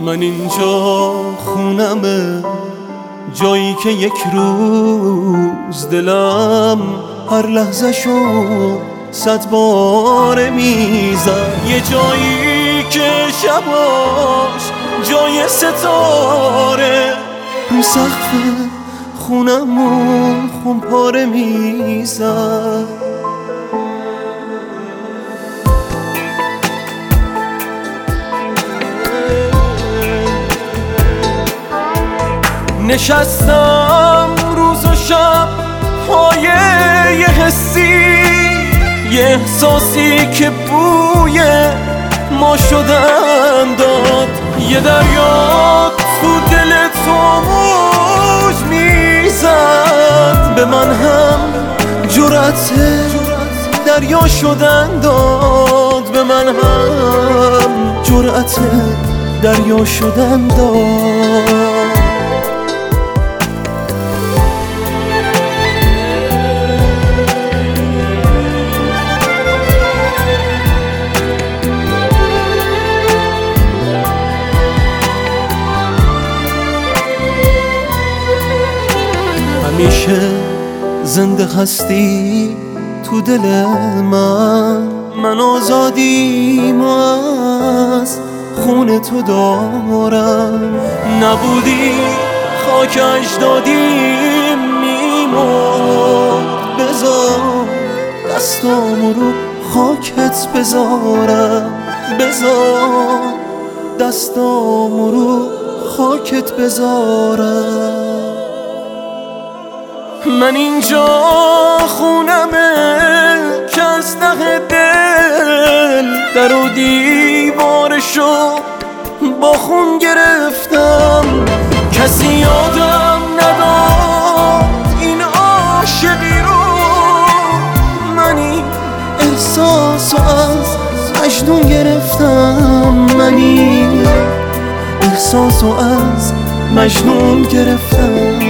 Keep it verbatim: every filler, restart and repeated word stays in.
من اینجا خونمه، جایی که یک روز دلم هر لحظه شو صد بار میزد. یه جایی که شباش جای ستاره، رو سقف خونمون خونپاره میزد. نشستم روز و شب پای یه حسی، یه احساسی که بوی ما شدن داد. یه دریا تو دل تو موج میزد، به من هم جرأت دریا شدن داد. به من هم جرأت دریا شدن داد. همیشه زنده هستی تو دل من، من آزادیم از خون تو دارم. نبودی خاک اجدادیم میمرد، بذار دستامو رو خاکت بذارم. بذار دستامو رو خاکت بذارم. من اینجا خونمه که از ته دل در و دیوارشو با خون گرفتم. کسی یادم نداد این عاشقی رو، من این احساسو از مجنون گرفتم. من این احساسو از مجنون گرفتم.